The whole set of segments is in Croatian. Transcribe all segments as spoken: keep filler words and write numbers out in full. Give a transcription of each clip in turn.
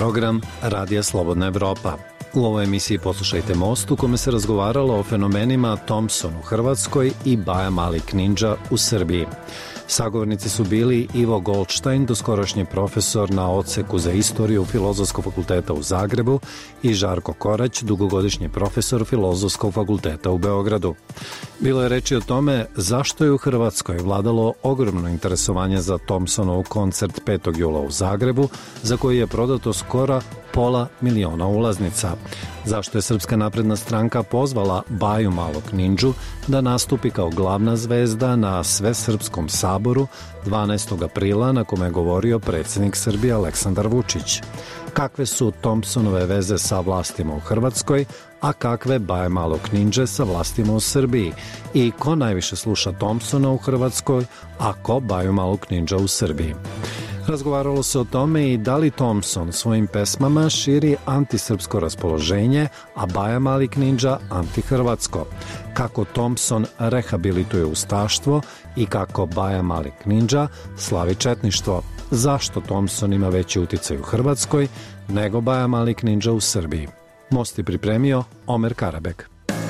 program Radija Slobodna Evropa. U ovoj emisiji poslušajte Most u kome se razgovaralo o fenomenima Thompson u Hrvatskoj i Baja Malik Ninja u Srbiji. Sagovornici su bili Ivo Goldstein, doskorašnji profesor na odseku za istoriju Filozofskog fakulteta u Zagrebu, i Žarko Korać, dugogodišnji profesor Filozofskog fakulteta u Beogradu. Bilo je reči o tome zašto je u Hrvatskoj vladalo ogromno interesovanje za Thompsonov koncert petog jula u Zagrebu, za koji je prodato skoro pola miliona ulaznica. Zašto je Srpska napredna stranka pozvala Baju Malog Ninđu da nastupi kao glavna zvezda na Svesrpskom saboru dvanaestog aprila, na kome je govorio predsjednik Srbije Aleksandar Vučić. Kakve su Thompsonove veze sa vlastima u Hrvatskoj, a kakve Baje Malog Ninđe sa vlastima u Srbiji? I ko najviše sluša Thompsona u Hrvatskoj, a ko Baju Malog Ninđa u Srbiji? Razgovaralo se o tome i da li Thompson svojim pesmama širi antisrpsko raspoloženje, a Baja Malik Ninđa antihrvatsko. Kako Thompson rehabilituje ustaštvo i kako Baja Malik Ninđa slavi četništvo. Zašto Thompson ima veći uticaj u Hrvatskoj nego Baja Malik Ninđa u Srbiji? Most je pripremio Omer Karabek.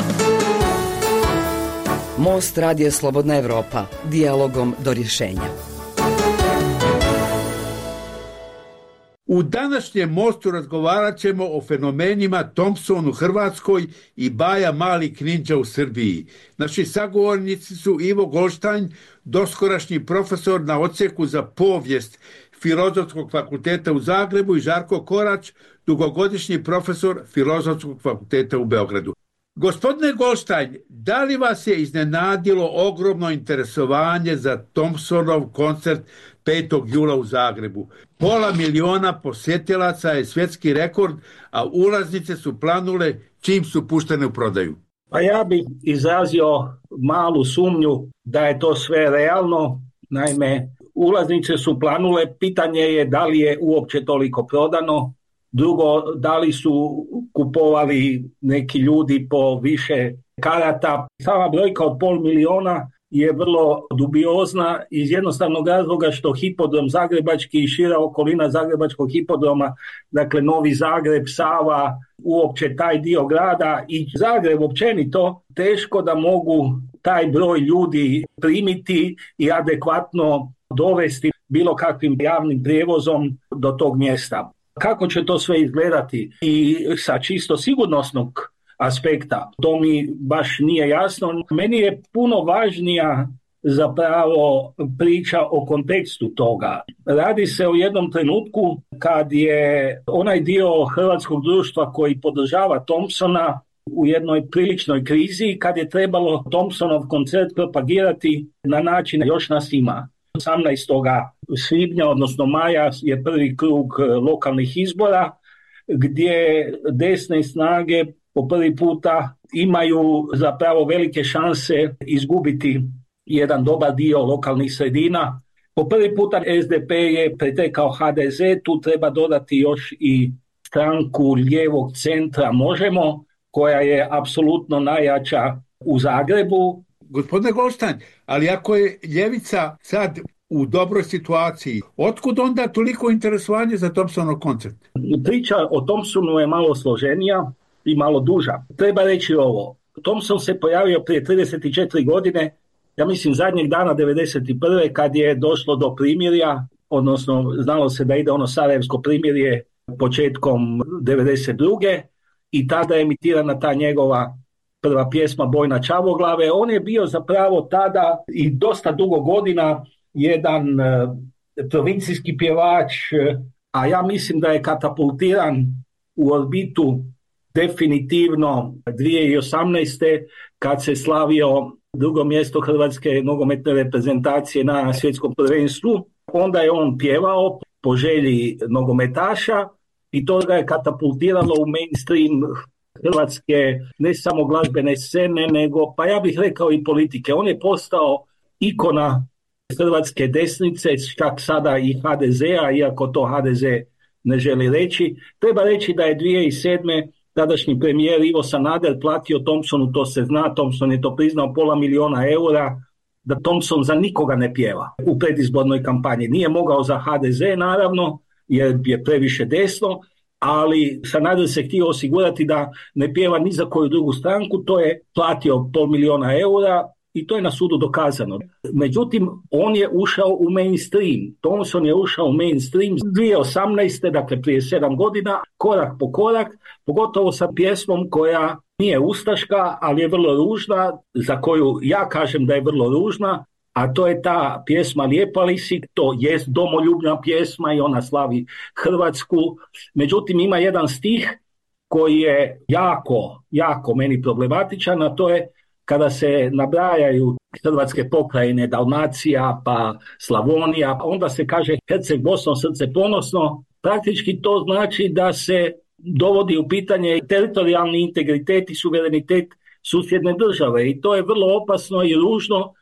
Most Radija Slobodna Evropa. Dijalogom do rješenja. U današnjem Mostu razgovarat ćemo o fenomenima Thompson u Hrvatskoj i Baja Malik Ninđa u Srbiji. Naši sagovornici su Ivo Goldstein, doskorašnji profesor na odseku za povijest Filozofskog fakulteta u Zagrebu, i Žarko Korać, dugogodišnji profesor Filozofskog fakulteta u Beogradu. Gospodine Goldstein, da li vas je iznenadilo ogromno interesovanje za Thompsonov koncert petog jula u Zagrebu? Pola miliona posjetilaca je svjetski rekord, a ulaznice su planule čim su puštene u prodaju. Pa ja bih izrazio malu sumnju da je to sve realno. Naime, ulaznice su planule, pitanje je da li je uopće toliko prodano. Drugo, da li su kupovali neki ljudi po više karata. Sama brojka od pol miliona je vrlo dubiozna iz jednostavnog razloga što hipodrom zagrebački i šira okolina zagrebačkog hipodroma, dakle Novi Zagreb, Sava, uopće taj dio grada i Zagreb općenito, teško da mogu taj broj ljudi primiti i adekvatno dovesti bilo kakvim javnim prijevozom do tog mjesta. Kako će to sve izgledati i sa čisto sigurnosnog aspekta, to mi baš nije jasno. Meni je puno važnija zapravo priča o kontekstu toga. Radi se o jednom trenutku kad je onaj dio hrvatskog društva koji podržava Thompsona u jednoj priličnoj krizi, kad je trebalo Thompsonov koncert propagirati na način još nas ima. osamnaestog svibnja, odnosno maja, je prvi krug lokalnih izbora gdje desne snage po prvi puta imaju zapravo velike šanse izgubiti jedan dobar dio lokalnih sredina. Po prvi puta es de pe je pretekao ha de ze, tu treba dodati još i stranku lijevog centra Možemo, koja je apsolutno najjača u Zagrebu. Gospodine Goldstein, ali ako je ljevica sad u dobroj situaciji, otkud onda toliko interesovanje za Thompsonov koncert? Priča o Thompsonu je malo složenija i malo duža. Treba reći ovo. Thompson se pojavio prije trideset četiri godine, ja mislim zadnjeg dana devedeset prve kad je došlo do primirja, odnosno znalo se da ide ono sarajevsko primirje početkom devedeset druge i tada je emitirana ta njegova prva pjesma Bojna Čavoglave. On je bio zapravo tada i dosta dugo godina jedan uh, provincijski pjevač, uh, a ja mislim da je katapultiran u orbitu definitivno dvije tisuće osamnaeste kad se slavio drugo mjesto hrvatske nogometne reprezentacije na svjetskom prvenstvu. Onda je on pjevao po želji nogometaša i to ga je katapultiralo u mainstream hrvatske ne samo glazbene scene, nego pa ja bih rekao i politike. On je postao ikona hrvatske desnice, čak sada i ha de zea, iako to ha de ze ne želi reći. Treba reći da je dvije tisuće sedme tadašnji premijer Ivo Sanader platio Thompsonu, to se zna, Thompson je to priznao, pola miliona eura, da Thompson za nikoga ne pjeva u predizbornoj kampanji. Nije mogao za ha de ze naravno, jer je previše desno, ali Sanader se htio osigurati da ne pjeva ni za koju drugu stranku, to je platio pol miliona eura i to je na sudu dokazano. Međutim, on je ušao u mainstream. Thompson je ušao u mainstream dvije tisuće osamnaeste. dakle prije sedam godina, korak po korak, pogotovo sa pjesmom koja nije ustaška, ali je vrlo ružna, za koju ja kažem da je vrlo ružna, a to je ta pjesma Lijepa li si, to jest domoljubna pjesma i ona slavi Hrvatsku. Međutim, ima jedan stih koji je jako, jako meni problematičan, a to je kada se nabrajaju hrvatske pokrajine, Dalmacija, pa Slavonija, onda se kaže Herceg Bosno, srce ponosno. Praktički to znači da se dovodi u pitanje teritorijalni integritet i suverenitet susjedne države i to je vrlo opasno i ružno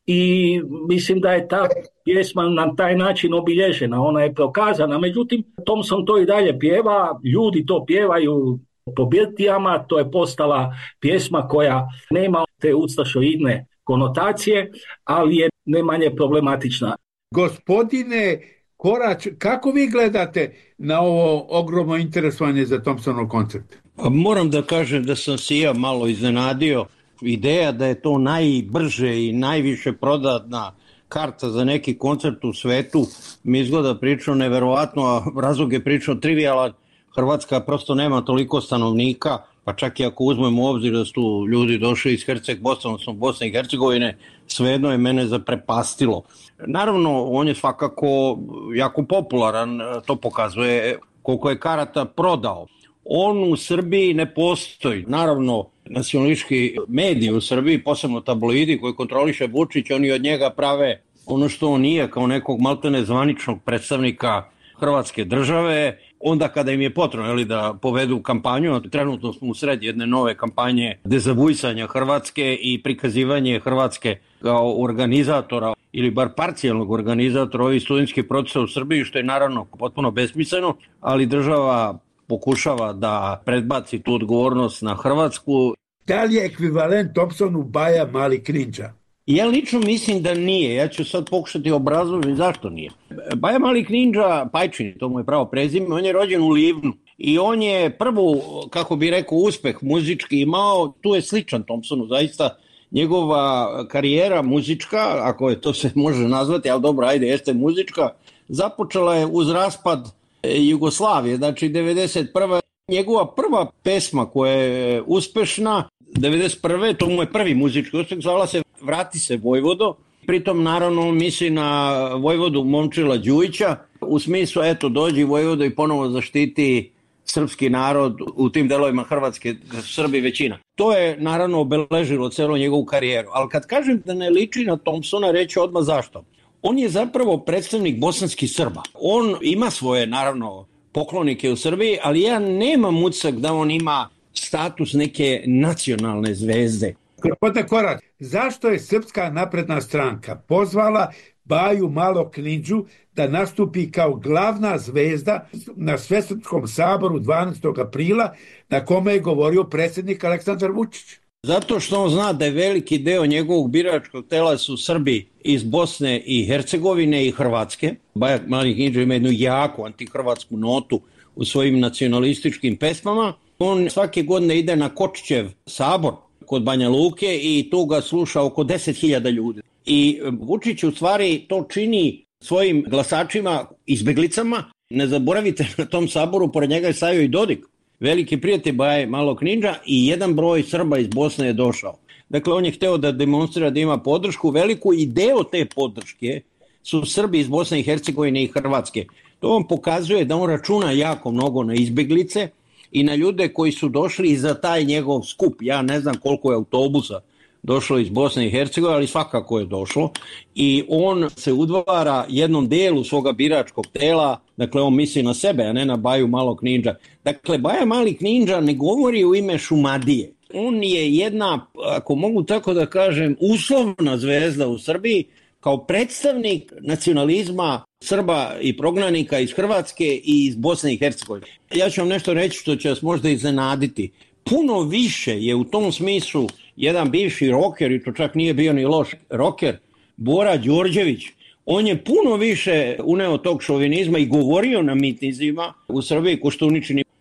i mislim da je ta pjesma na taj način obilježena, ona je prokazana. Međutim, Thompson to i dalje pjeva, ljudi to pjevaju po birtijama, to je postala pjesma koja nema te ustašoidne konotacije, ali je ne manje problematična. Gospodine Korać, kako vi gledate na ovo ogromno interesovanje za Thompsonov koncert? Pa moram da kažem da sam se ja malo iznenadio. Ideja da je to najbrže i najviše prodatna karta za neki koncert u svetu mi izgleda pričao neverovatno, a razlog je pričao trivijalan. Hrvatska prosto nema toliko stanovnika, pa čak i ako uzmemo u obzir da su ljudi došli iz Herceg Bosne, odnosno Bosne i Hercegovine, svejedno je mene zaprepastilo. Naravno, on je svakako jako popularan, to pokazuje koliko je karata prodao. On u Srbiji ne postoji. Naravno, nacionalistički mediji u Srbiji, posebno tabloidi koji kontroliše Vučić, oni od njega prave ono što on nije, kao nekog maltene zvaničnog predstavnika Hrvatske države, onda kada im je potrebno ili da povedu kampanju, trenutno smo u sred jedne nove kampanje dezavuisanja Hrvatske i prikazivanje Hrvatske kao organizatora ili bar parcijalnog organizatora ovih studentskih procesa u Srbiji, što je naravno potpuno besmisleno, ali država pokušava da predbaci tu odgovornost na Hrvatsku. Da li je ekvivalent Thompsonu Baja Mali Knindža? Ja lično mislim da nije. Ja ću sad pokušati obrazložiti zašto nije. Baja Mali Knindža, Pajčin, to mu je pravo prezime, on je rođen u Livnu i on je prvu, kako bi rekao, uspeh muzički imao, tu je sličan Thompsonu, zaista njegova karijera muzička, ako je to se može nazvati, ali dobro, ajde, jeste muzička, započela je uz raspad Jugoslavije, znači devedeset prve. Njegova prva pesma koja je uspešna, devedeset prve. to mu je prvi muzički uspeh, zvala se Vrati se Vojvodo, pritom naravno misli na Vojvodu Momčila Đujića, u smislu eto dođi Vojvodo i ponovo zaštiti srpski narod u tim delovima Hrvatske, Srbi većina. To je naravno obeležilo celu njegovu karijeru, ali kad kažem da ne liči na Thompsona, reći odmah zašto. On je zapravo predstavnik bosanskih Srba. On ima svoje, naravno, poklonike u Srbiji, ali ja nemam utisak da on ima status neke nacionalne zvezde. Gospodine Korać, zašto je Srpska napredna stranka pozvala Baju Malog Knindžu da nastupi kao glavna zvezda na Svesrpskom saboru dvanaestog aprila na kome je govorio predsjednik Aleksandar Vučić? Zato što on zna da je veliki deo njegovog biračkog tela su Srbi iz Bosne i Hercegovine i Hrvatske. Baja Mali Knindža ima jednu jaku antihrvatsku notu u svojim nacionalističkim pesmama. On svake godine ide na Kočićev sabor kod Banja Luke i tu ga sluša oko deset hiljada ljudi. I Vučić u stvari to čini svojim glasačima, izbeglicama. Ne zaboravite, na tom saboru pored njega je stajao i Dodik, veliki prijatelj Baje Malog Knindža, i jedan broj Srba iz Bosne je došao. Dakle, on je hteo da demonstrira da ima podršku veliku i deo te podrške su Srbi iz Bosne i Hercegovine i Hrvatske. To vam pokazuje da on računa jako mnogo na izbeglice i na ljude koji su došli i za taj njegov skup. Ja ne znam koliko je autobusa došlo iz Bosne i Hercegovine, ali svakako je došlo. I on se udvara jednom delu svoga biračkog tela, dakle on misli na sebe, a ne na Baju Malog Knindža. Dakle, Baja Mali Knindža ne govori u ime Šumadije. On je jedna, ako mogu tako da kažem, uslovna zvezda u Srbiji, kao predstavnik nacionalizma Srba i prognanika iz Hrvatske i iz Bosne i Hercegovine. Ja ću vam nešto reći što će vas možda iznenaditi. Puno više je u tom smislu jedan bivši roker, i to čak nije bio ni loš roker, Bora Đorđević. On je puno više uneo tog šovinizma i govorio na mitinzima u Srbiji, Koštuničini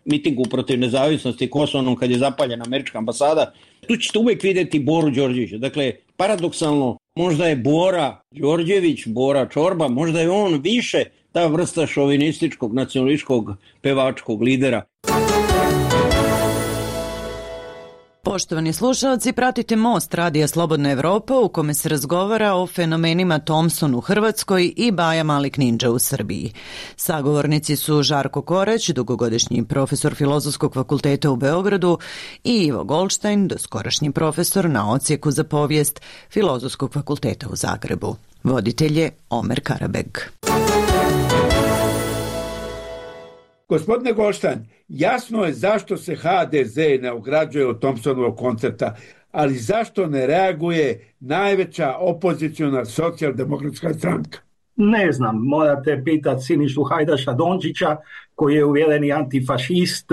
mitingu protiv nezavisnosti Kosovom kad je zapaljena američka ambasada, tu ćete uvijek vidjeti Boru Đorđevića. Dakle, paradoksalno, možda je Bora Đorđević, Bora Čorba, možda je on više ta vrsta šovinističkog, nacionalističkog, pevačkog lidera. Poštovani slušalci, pratite Most Radija Slobodna Evropa u kome se razgovara o fenomenima Thompson u Hrvatskoj i Baja Malik Ninja u Srbiji. Sagovornici su Žarko Korać, dugogodišnji profesor Filozofskog fakulteta u Beogradu, i Ivo Goldstein, doskorašnji profesor na odsjeku za povijest Filozofskog fakulteta u Zagrebu. Voditelj je Omer Karabeg. Gospodine Goldstein, jasno je zašto se ha de ze ne ograđuje od Thompsonovog koncerta, ali zašto ne reaguje najveća opoziciona socijaldemokratska stranka? Ne znam, morate pitati Sinišu Hajdaša Dončića, koji je uvjereni antifašist.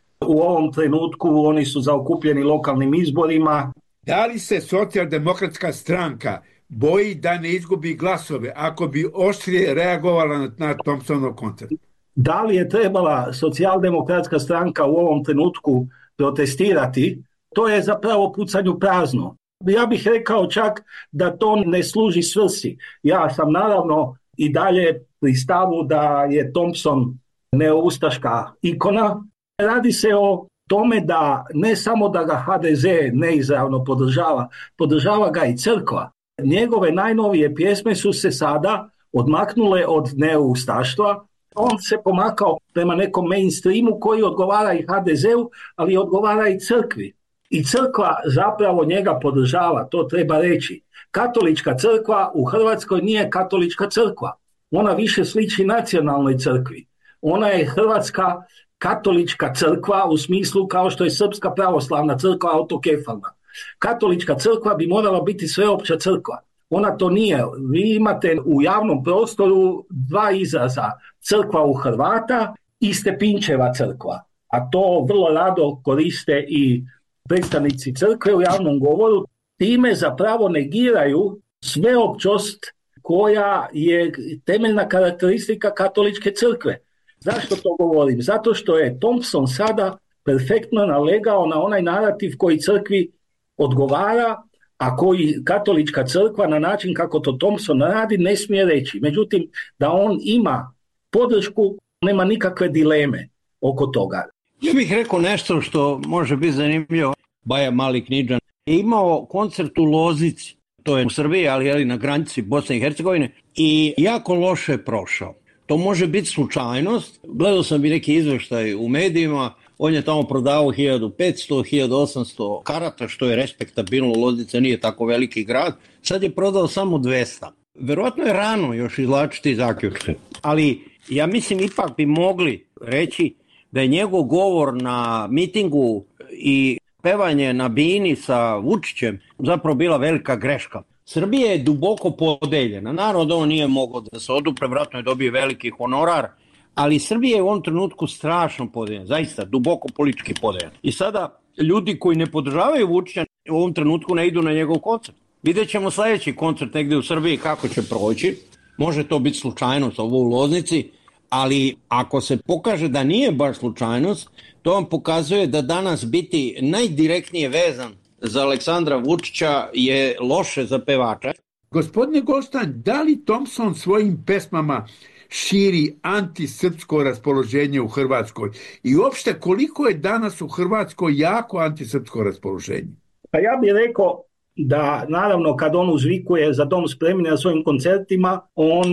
U ovom trenutku oni su zaokupljeni lokalnim izborima. Da li se socijaldemokratska stranka boji da ne izgubi glasove ako bi oštrije reagovala na, na Thompsonov koncert? Da li je trebala socijaldemokratska stranka u ovom trenutku protestirati, to je zapravo pucanju prazno. Ja bih rekao čak da to ne služi svrsi. Ja sam naravno i dalje pri stavu da je Thompson neoustaška ikona. Radi se o tome da ne samo da ga ha de ze neizravno podržava, podržava ga i crkva. Njegove najnovije pjesme su se sada odmaknule od neoustaštva. On se pomakao prema nekom mainstreamu koji odgovara i ha de zeu, ali odgovara i crkvi. I crkva zapravo njega podržava, to treba reći. Katolička crkva u Hrvatskoj nije katolička crkva. Ona više sliči nacionalnoj crkvi. Ona je hrvatska katolička crkva u smislu kao što je srpska pravoslavna crkva autokefalna. Katolička crkva bi morala biti sveopća crkva. Ona to nije. Vi imate u javnom prostoru dva izraza, crkva u Hrvata i Stepinčeva crkva. A to vrlo rado koriste i predstavnici crkve u javnom govoru. Time zapravo negiraju sveopćost koja je temeljna karakteristika katoličke crkve. Zašto to govorim? Zato što je Thompson sada perfektno nalegao na onaj narativ koji crkvi odgovara, a koji katolička crkva na način kako to Thompson radi ne smije reći. Međutim, da on ima podršku, nema nikakve dileme oko toga. Ja bih rekao nešto što može biti zanimljivo. Baja Malik Ninja je imao koncert u Loznici, to je u Srbiji, ali je na granici Bosne i Hercegovine, i jako loše je prošao. To može biti slučajnost. Gledao sam i neki izveštaj u medijima. On je tamo prodavao hiljadu petsto do hiljadu osamsto karata, što je respektabilno. Loznica nije tako veliki grad. Sad je prodao samo dvesta. Verovatno je rano još izvlačiti zaključke. Ali ja mislim ipak bi mogli reći da je njegov govor na mitingu i pevanje na bini sa Vučićem zapravo bila velika greška. Srbija je duboko podeljena. Naravno da on nije mogao da se odupre, vjerojatno je dobio veliki honorar, ali Srbija je u ovom trenutku strašno podeljena, zaista duboko politički podeljena. I sada ljudi koji ne podržavaju Vučića u ovom trenutku ne idu na njegov koncert. Vidjet ćemo sljedeći koncert negdje u Srbiji kako će proći. Može to biti slučajnost ovo u Loznici, ali ako se pokaže da nije baš slučajnost, to vam pokazuje da danas biti najdirektnije vezan za Aleksandra Vučića je loše za pevača. Gospodine Goldstein, da li Thompson svojim pesmama širi antisrpsko raspoloženje u Hrvatskoj? I uopšte koliko je danas u Hrvatskoj jako antisrpsko raspoloženje? Pa ja bih rekao da naravno kad on uzvikuje za dom spremni na svojim koncertima, on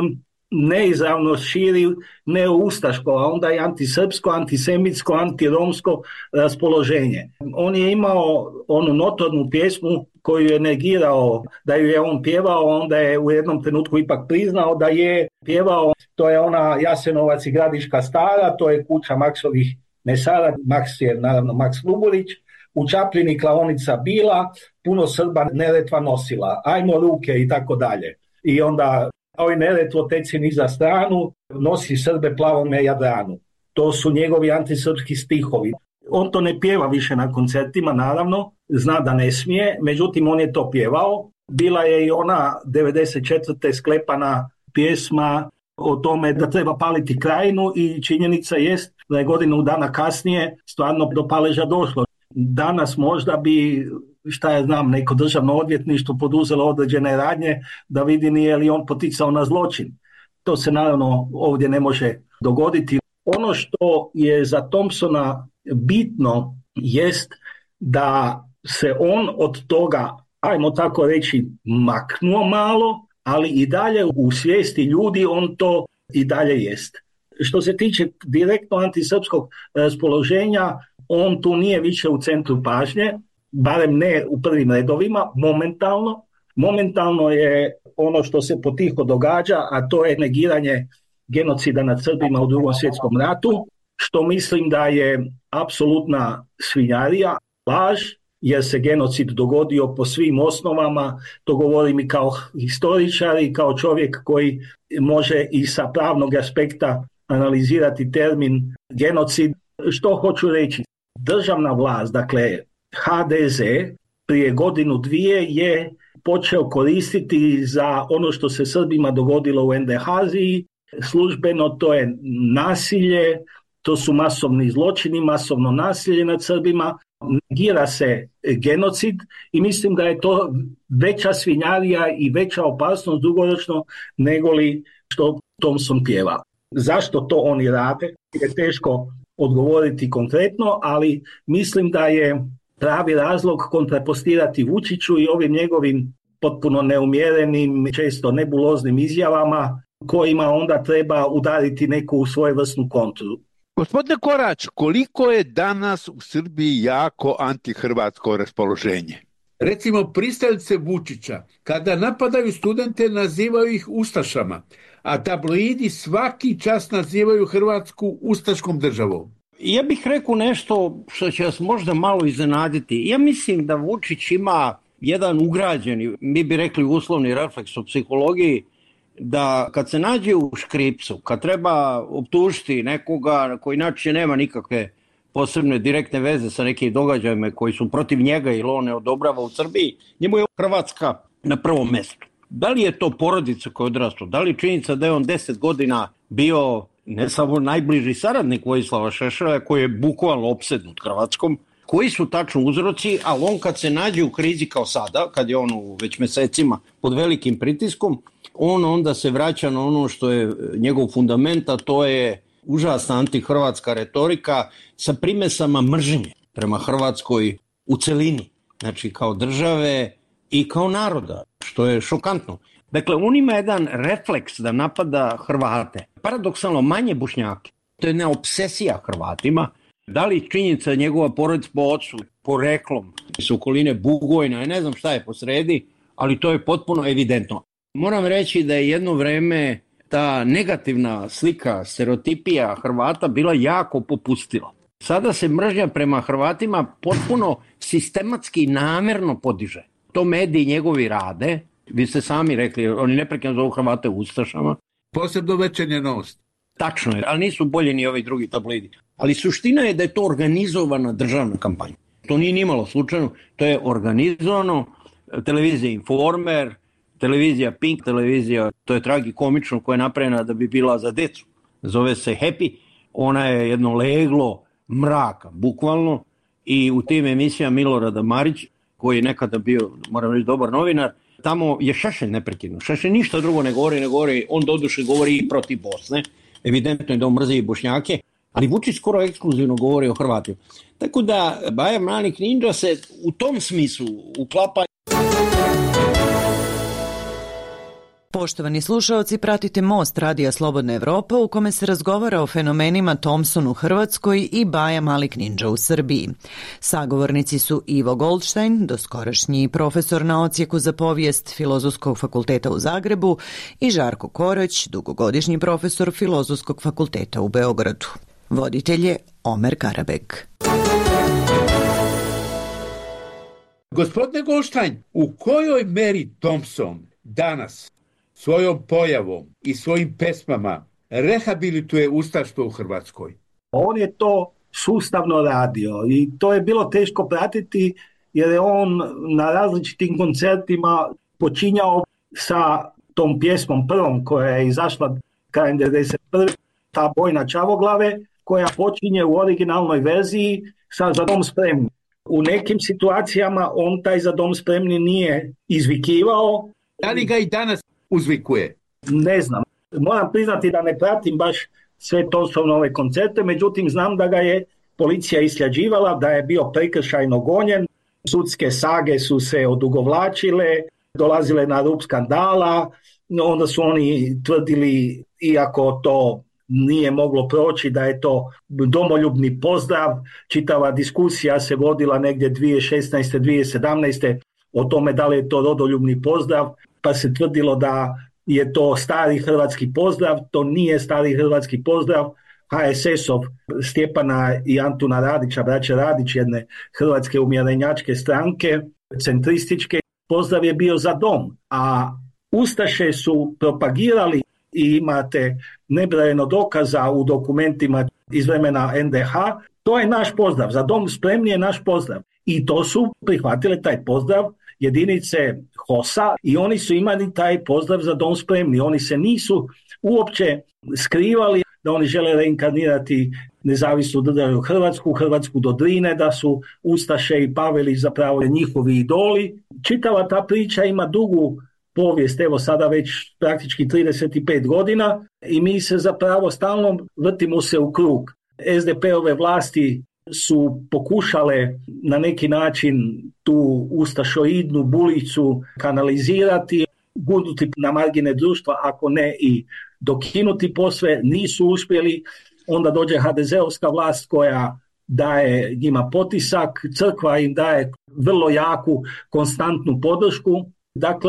neizravno širi neoustaško, a onda i antisrpsko, antisemitsko, antiromsko raspoloženje. On je imao onu notornu pjesmu koju je negirao da ju je on pjevao, onda je u jednom trenutku ipak priznao da je pjevao. To je ona Jasenovac i Gradiška stara, to je kuća Maksovih mesara, Maks je naravno Maks Luburić. U Čapljini klaonica bila, puno Srba Neretva nosila, ajmo ruke i tako dalje. I onda oj Neretvo teci niza stranu, nosi Srbe plavome Jadranu. To su njegovi antisrpski stihovi. On to ne pjeva više na koncertima, naravno, zna da ne smije, međutim on je to pjevao. Bila je i ona devedeset četvrte sklepana pjesma o tome da treba paliti Krajinu i činjenica jest da je godinu dana kasnije stvarno do paleža došlo. Danas možda bi, šta ja znam, neko državno odvjetništvo poduzelo određene radnje da vidi nije li on poticao na zločin. To se naravno ovdje ne može dogoditi. Ono što je za Thompsona bitno jest da se on od toga, ajmo tako reći, maknuo malo, ali i dalje u svijesti ljudi on to i dalje jest. Što se tiče direktno antisrpskog raspoloženja, on tu nije više u centru pažnje, barem ne u prvim redovima, momentalno. Momentalno je ono što se potiho događa, a to je negiranje genocida nad Srbima u Drugom svjetskom ratu, što mislim da je apsolutna svinjarija, laž, jer se genocid dogodio po svim osnovama, to govorim i kao historičar i kao čovjek koji može i sa pravnog aspekta analizirati termin genocid. Što hoću reći? Državna vlast, dakle ha de ze, prije godinu dvije je počeo koristiti za ono što se Srbima dogodilo u Endehaziji. Službeno to je nasilje, to su masovni zločini, masovno nasilje nad Srbima, negira se genocid i mislim da je to veća svinjarija i veća opasnost dugoročno nego li što Thompson pjeva. Zašto to oni rade? Je teško odgovoriti konkretno, ali mislim da je pravi razlog kontrapostirati Vučiću i ovim njegovim potpuno neumjerenim, često nebuloznim izjavama kojima onda treba udariti neku svojevrsnu kontru. Gospodine Korać, koliko je danas u Srbiji jako antihrvatsko raspoloženje? Recimo, pristalice Vučića, kada napadaju studente, nazivaju ih ustašama, a tabloidi svaki čas nazivaju Hrvatsku ustaškom državom. Ja bih rekao nešto što će vas možda malo iznenaditi. Ja mislim da Vučić ima jedan ugrađeni, mi bi rekli uslovni refleks u psihologiji, da kad se nađe u škripcu, kad treba optužiti nekoga koji inače nema nikakve posebne direktne veze sa nekim događajima koji su protiv njega ili on ne odobrava u Srbiji, njemu je Hrvatska na prvom mjestu. Da li je to porodica koja je odrastao, da li činjenica da je on deset godina bio ne samo najbliži saradnik Vojislava Šešelja koji je bukvalno opsednut Hrvatskom, koji su tačno uzroci, ali on kad se nađe u krizi kao sada, kad je on već mjesecima pod velikim pritiskom, on onda se vraća na ono što je njegov fundament, a to je užasna antihrvatska retorika sa primesama mržnje prema Hrvatskoj u celini, znači kao države i kao naroda, što je šokantno. Dakle, on ima jedan refleks da napada Hrvate, paradoksalno manje Bošnjake. To je jedna obsesija Hrvatima. Da li činjenica njegova porodica po ocu, poreklom, iz okoline Bugojna, ja ne znam šta je posredi, ali to je potpuno evidentno. Moram reći da je jedno vreme ta negativna slika, stereotipija Hrvata bila jako popustila. Sada se mržnja prema Hrvatima potpuno sistematski i namjerno podiže. To mediji njegovi rade, vi ste sami rekli, oni neprekidno zovu Hrvate ustašama. Posebno Večernja Novost. Tačno je, ali nisu bolji ni ovi drugi tabloidi. Ali suština je da je to organizovana državna kampanja. To nije nimalo slučajno, to je organizovano, televizija Informer, televizija Pink, televizija, to je tragikomično, koja je napravljena da bi bila za decu. Zove se Happy, ona je jedno leglo mraka, bukvalno, i u tim emisijama Milorada Marić, koji je nekada bio, moram reći, dobar novinar, tamo je Šešelj neprekidno. Šešelj ništa drugo ne govori, ne govori, on doduše govori i protiv Bosne, evidentno je da on mrzi i Bošnjake, ali Vučić skoro ekskluzivno govori o Hrvatima. Tako da Baja Mali Knindža se u tom smislu uklapa. Poštovani slušaoci, pratite Most Radija Slobodna Evropa u kome se razgovara o fenomenima Thompson u Hrvatskoj i Baja Mali Knindža u Srbiji. Sagovornici su Ivo Goldstein, doskorašnji profesor na odsjeku za povijest Filozofskog fakulteta u Zagrebu, i Žarko Korać, dugogodišnji profesor Filozofskog fakulteta u Beogradu. Voditelj je Omer Karabek. Gospodine Goldstein, u kojoj meri Thompson danas svojom pojavom i svojim pesmama rehabilituje ustaštvo u Hrvatskoj? On je to sustavno radio i to je bilo teško pratiti jer je on na različitim koncertima počinjao sa tom pjesmom prvom koja je izašla krajem devedeset prve ta bojna Čavoglave koja počinje u originalnoj verziji sa Za dom spremni. U nekim situacijama on taj Za dom spremni nije izvikivao. Da li ga i danas uzvikuje? Ne znam. Moram priznati da ne pratim baš sve Thompsonove koncerte, međutim znam da ga je policija istraživala, da je bio prekršajno gonjen, sudske sage su se odugovlačile, dolazile na rub skandala, onda su oni tvrdili, iako to nije moglo proći, da je to domoljubni pozdrav. Čitava diskusija se vodila negdje dvije tisuće šesnaeste. dvije tisuće sedamnaeste. o tome da li je to rodoljubni pozdrav, pa se tvrdilo da je to stari hrvatski pozdrav. To nije stari hrvatski pozdrav. H S S-ov Stjepana i Antuna Radića, braće Radić, jedne hrvatske umjerenjačke stranke, centrističke, pozdrav je bio Za dom, a ustaše su propagirali i imate nebrojeno dokaza u dokumentima iz vremena N D H, to je naš pozdrav, Za dom spremni je naš pozdrav. I to su prihvatile taj pozdrav jedinice H O S-a i oni su imali taj pozdrav Za dom spremni. Oni se nisu uopće skrivali da oni žele reinkarnirati nezavisnu državu Hrvatsku, Hrvatsku do Drine, da su ustaše i Pavelić zapravo njihovi idoli. Čitava ta priča ima dugu povijest, evo sada već praktički trideset pet godina i mi se zapravo stalno vrtimo se u krug. S D P-ove vlasti su pokušale na neki način tu ustašoidnu bulicu kanalizirati, gurnuti na margine društva, ako ne i dokinuti posve, nisu uspjeli. Onda dođe H D Z-ovska vlast koja daje njima potisak, crkva im daje vrlo jaku, konstantnu podršku. Dakle,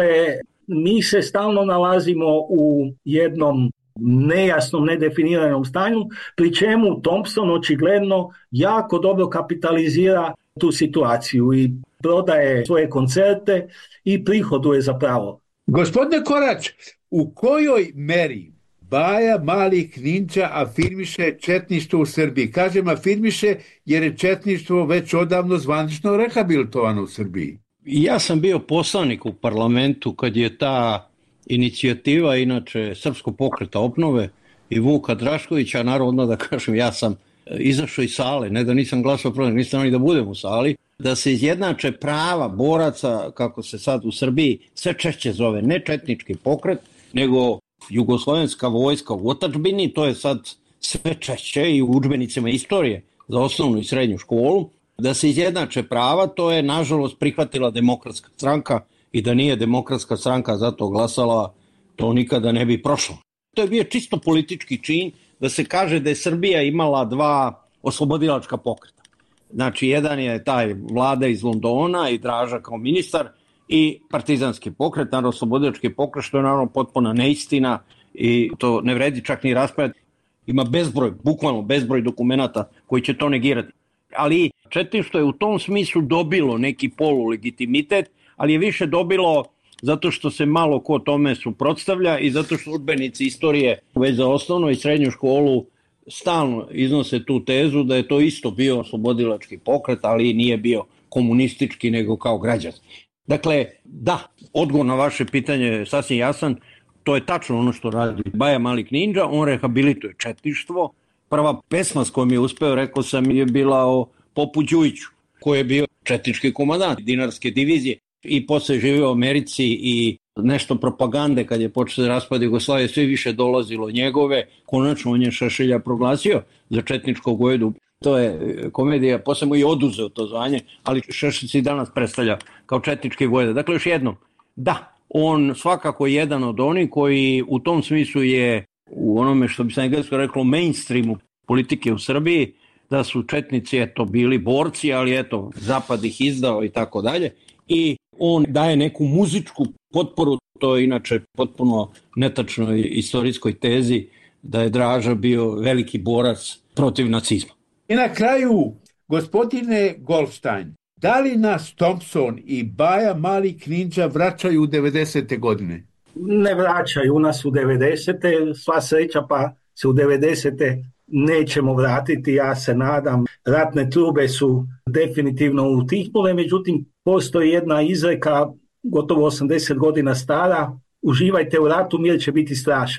mi se stalno nalazimo u jednom nejasnom, nedefiniranom stanju, pri čemu Thompson očigledno jako dobro kapitalizira tu situaciju i prodaje svoje koncerte i prihoduje zapravo. Gospodine Korać, u kojoj meri Baja Mali Kninđa afirmiše četništvo u Srbiji? Kažem afirmiše jer je četništvo već odavno zvanično rehabilitovano u Srbiji. Ja sam bio poslanik u parlamentu kad je ta inicijativa, inače Srpskog pokreta obnove i Vuka Draškovića, naravno da kažem, ja sam izašao iz sale, ne da nisam glasao protiv, nisam ni da budem u sali, da se izjednače prava boraca, kako se sad u Srbiji sve češće zove, ne četnički pokret, nego jugoslovenska vojska u otadžbini, to je sad sve češće i u udžbenicima istorije za osnovnu i srednju školu, da se izjednače prava, to je nažalost prihvatila Demokratska stranka i da nije Demokratska stranka zato glasala, to nikada ne bi prošlo. To je bio čisto politički čin da se kaže da je Srbija imala dva oslobodilačka pokreta. Znači, jedan je taj Vlada iz Londona i Draža kao ministar i partizanski pokret, naravno oslobodilački pokret, što je naravno potpuna neistina i to ne vredi čak ni raspravljati. Ima bezbroj, bukvalno bezbroj dokumenata koji će to negirati. Ali četništvo je u tom smislu dobilo neki polulegitimitet, ali je više dobilo zato što se malo ko tome suprotstavlja i zato što udžbenici istorije već za osnovnu i srednju školu stalno iznose tu tezu da je to isto bio oslobodilački pokret, ali nije bio komunistički nego kao građanski. Dakle, da, odgovor na vaše pitanje je sasvim jasan, to je tačno ono što radi Baja Mali Kninđa, on rehabilituje četništvo. Prva pesma s kojom je uspeo, rekao sam, je bila o Popu Đujiću, koji je bio četnički komandant dinarske divizije i posle živio u Americi i nešto propagande kad je počeo da raspada Jugoslavije, sve više dolazilo njegove, konačno on je Šešelja proglasio za četničkog vojvodu. To je komedija, posle mu i oduzeo to zvanje, ali Šešelj se i danas predstavlja kao četnički vojvoda. Dakle, još jednom, da, on svakako je jedan od onih koji u tom smislu je u onome što bi se englesko reklo mainstreamu politike u Srbiji, da su četnici eto bili borci, ali eto zapad ih izdao i tako dalje. I on daje neku muzičku potporu, to je inače potpuno netačnoj istorijskoj tezi da je Draža bio veliki borac protiv nacizma. I na kraju, gospodine Goldstein, da li nas Thompson i Baja Mali Kninđa vraćaju u devedesete godine? Ne vraćaju nas u devedesete, sva sreća pa se u devedesete nećemo vratiti, ja se nadam. Ratne trube su definitivno utihnule, međutim postoji jedna izreka gotovo osamdeset godina stara, uživajte u ratu, mir će biti strašan.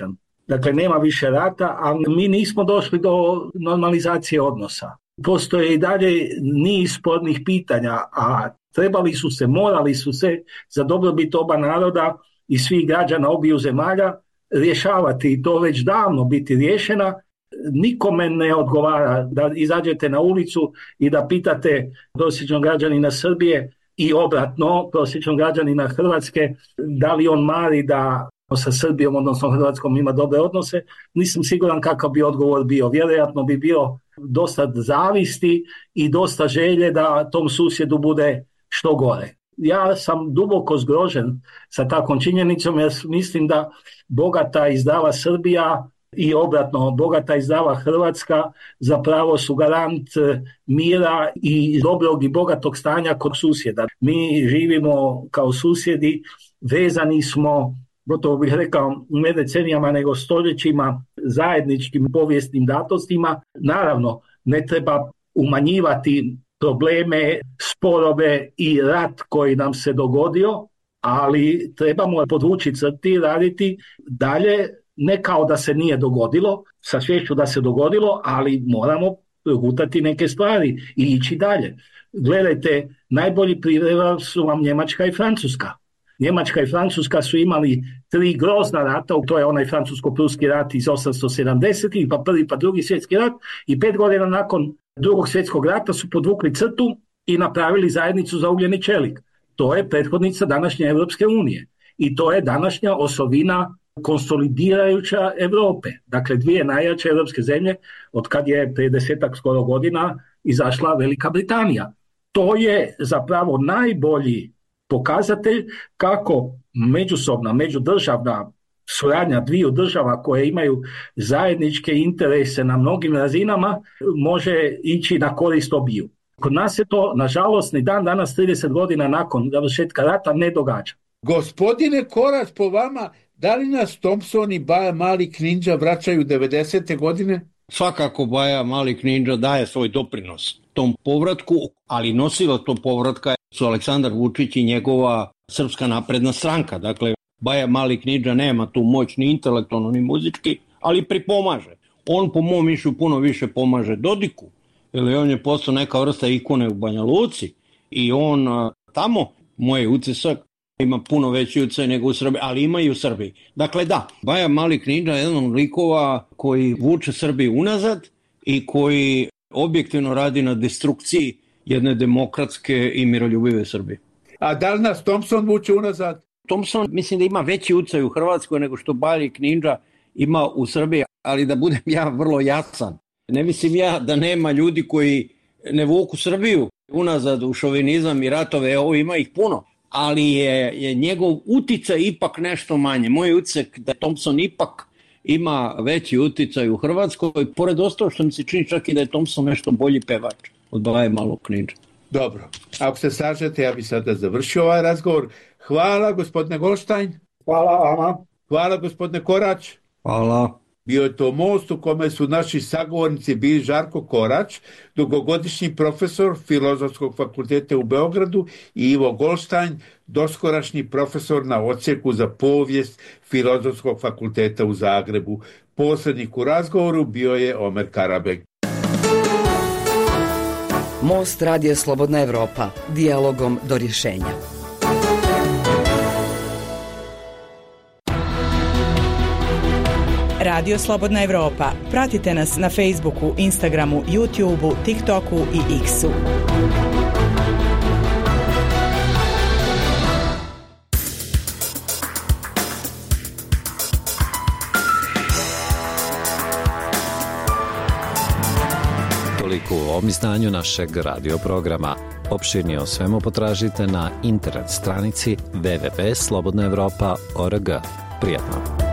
Dakle, nema više rata, a mi nismo došli do normalizacije odnosa. Postoje i dalje niz spornih pitanja, a trebali su se, morali su se za dobrobit oba naroda i svih građana obiju zemalja rješavati i to već davno biti riješena. Nikome ne odgovara da izađete na ulicu i da pitate prosječnog građanina Srbije i obratno prosječnog građanina Hrvatske da li on mari da sa Srbijom, odnosno Hrvatskom, ima dobre odnose. Nisam siguran kakav bi odgovor bio. Vjerojatno bi bio dosta zavisti i dosta želje da tom susjedu bude što gore. Ja sam duboko zgrožen sa takvom činjenicom jer mislim da bogata i zdrava Srbija i obratno bogata i zdrava Hrvatska zapravo su garant mira i dobrog i bogatog stanja kod susjeda. Mi živimo kao susjedi, vezani smo, gotovo bih rekao, ne decenijama nego stoljećima, zajedničkim povijesnim datostima. Naravno, ne treba umanjivati probleme, sporove i rat koji nam se dogodio, ali trebamo podvući crti i raditi dalje, ne kao da se nije dogodilo, sa svješću da se dogodilo, ali moramo progutati neke stvari i ići dalje. Gledajte, najbolji primjer su vam Njemačka i Francuska. Njemačka i Francuska su imali tri grozna rata, to je onaj francusko-pruski rat iz osamsto sedamdesetih, pa prvi pa drugi svjetski rat, i pet godina nakon drugog svjetskog rata su podvukli crtu i napravili zajednicu za ugljen i čelik. To je prethodnica današnje Europske unije i to je današnja osovina konsolidirajuća Europe. Dakle, dvije najjače europske zemlje od kad je prije desetak skoro godina izašla Velika Britanija. To je zapravo najbolji pokazatelj kako međusobna, međudržavna suradnja dviju država koje imaju zajedničke interese na mnogim razinama može ići na korist obiju. Kod nas se to, nažalost, ni dan danas, trideset godina nakon završetka rata, ne događa. Gospodine Korać, po vama, da li nas Thompson i Baja Mali Knindža vraćaju devedesete godine? Svakako Baja Mali Knindža daje svoj doprinos tom povratku, ali nosila to povratka su Aleksandar Vučić i njegova Srpska napredna stranka. Dakle, Baja Mali Knindža nema tu moć ni intelektualno ni muzički, ali pripomaže. On po mom mišlju puno više pomaže Dodiku, jer on je postao neka vrsta ikone u Banja Luci i on tamo, moj utisak, ima puno veći utjecaj nego u Srbiji, ali ima i u Srbiji. Dakle da, Baja Mali Knindža je jedan od likova koji vuče Srbiju unazad i koji objektivno radi na destrukciji jedne demokratske i miroljubive Srbije. A da li nas Thompson vuče unazad? Thompson mislim da ima veći utjecaj u Hrvatskoj nego što Mali Knindža ima u Srbiji, ali da budem ja vrlo jasan. Ne mislim ja da nema ljudi koji ne vuku Srbiju unazad u šovinizam i ratove, ovo ima ih puno, ali je, je njegov uticaj ipak nešto manje. Moj utisak da Thompson ipak ima veći uticaj u Hrvatskoj, pored ostalo što mi se čini čak i da je Thompson nešto bolji pevač od Baje Malog Knindže. Dobro, ako se slažete, ja bih sada završio ovaj razgovor. Hvala, gospodine Goldstein. Hvala vama. Hvala, gospodine Korać. Hvala. Bio je to most u kome su naši sagovornici bili Žarko Korać, dugogodišnji profesor Filozofskog fakulteta u Beogradu, i Ivo Goldstein, doskorašnji profesor na odsjeku za povijest Filozofskog fakulteta u Zagrebu. Posrednik u razgovoru bio je Omer Karabek. Most Radija Slobodna Evropa. Dijalogom do rješenja. Radio Slobodna Evropa. Pratite nas na Facebooku, Instagramu, YouTubeu, TikToku i X-u. Toliko u ovom izdanju našeg radio programa. Opširnije o svemu potražite na internet stranici w w w tačka slobodna evropa tačka org. Prijatno.